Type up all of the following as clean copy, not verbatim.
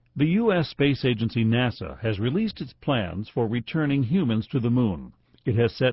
The U.S. Space Agency NASA has released its plans for returning humans to the Moon. It has set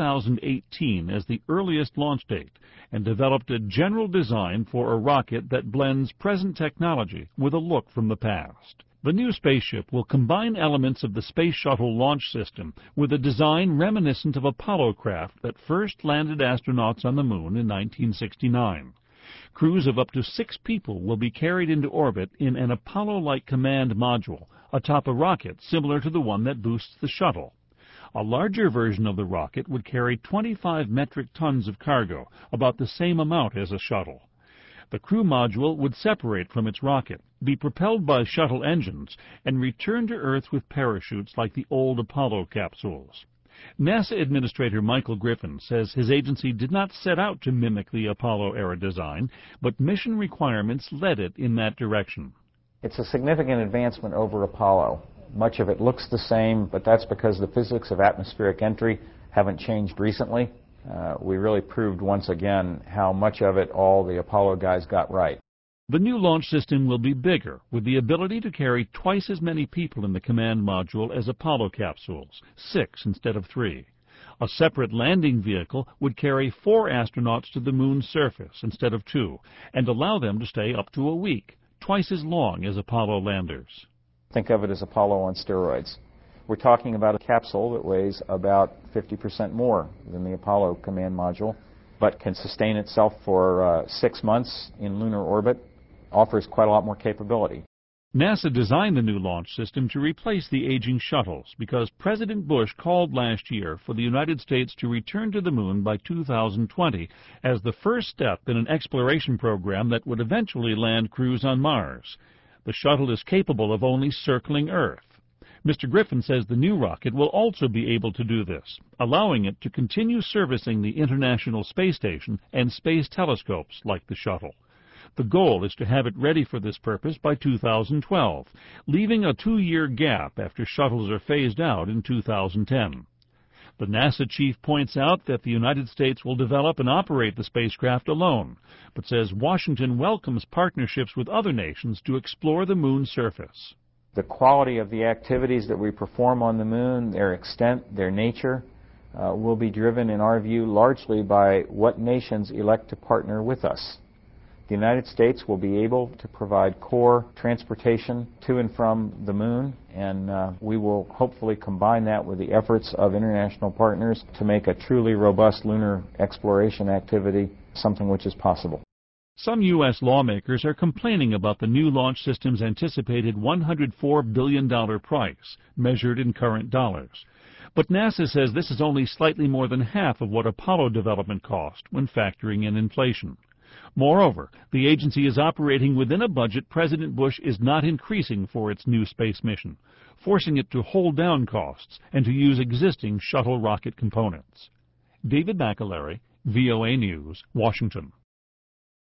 2018 as the earliest launch date and developed a general design for a rocket that blends present technology with a look from the past. The new spaceship will combine elements of the Space Shuttle launch system with a design reminiscent of Apollo craft that first landed astronauts on the Moon in 1969. Crews of up to 6 people will be carried into orbit in an Apollo-like command module atop a rocket similar to the one that boosts the shuttle. A larger version of the rocket would carry 25 metric tons of cargo, about the same amount as a shuttle. The crew module would separate from its rocket, be propelled by shuttle engines, and return to Earth with parachutes like the old Apollo capsules. NASA Administrator Michael Griffin says his agency did not set out to mimic the Apollo-era design, but mission requirements led it in that direction. It's a significant advancement over Apollo. Much of it looks the same, but that's because the physics of atmospheric entry haven't changed recently. We really proved once again how much of it all the Apollo guys got right. The new launch system will be bigger, with the ability to carry twice as many people in the command module as Apollo capsules, 6 instead of 3. A separate landing vehicle would carry 4 astronauts to the Moon's surface instead of 2, and allow them to stay up to a week, twice as long as Apollo landers. Think of it as Apollo on steroids. We're talking about a capsule that weighs about 50% more than the Apollo command module, but can sustain itself for 6 months in lunar orbit, offers quite a lot more capability. NASA designed the new launch system to replace the aging shuttles because President Bush called last year for the United States to return to the Moon by 2020 as the first step in an exploration program that would eventually land crews on Mars. The shuttle is capable of only circling Earth. Mr. Griffin says the new rocket will also be able to do this, allowing it to continue servicing the International Space Station and space telescopes like the shuttle. The goal is to have it ready for this purpose by 2012, leaving a 2-year gap after shuttles are phased out in 2010. The NASA chief points out that the United States will develop and operate the spacecraft alone, but says Washington welcomes partnerships with other nations to explore the Moon's surface. The quality of the activities that we perform on the Moon, their extent, their nature, will be driven, in our view, largely by what nations elect to partner with us. The United States will be able to provide core transportation to and from the Moon, and we will hopefully combine that with the efforts of international partners to make a truly robust lunar exploration activity something which is possible. Some U.S. lawmakers are complaining about the new launch system's anticipated $104 billion price, measured in current dollars. But NASA says this is only slightly more than half of what Apollo development cost when factoring in inflation. Moreover, the agency is operating within a budget President Bush is not increasing for its new space mission, forcing it to hold down costs and to use existing shuttle rocket components. David McAlery, VOA News, Washington.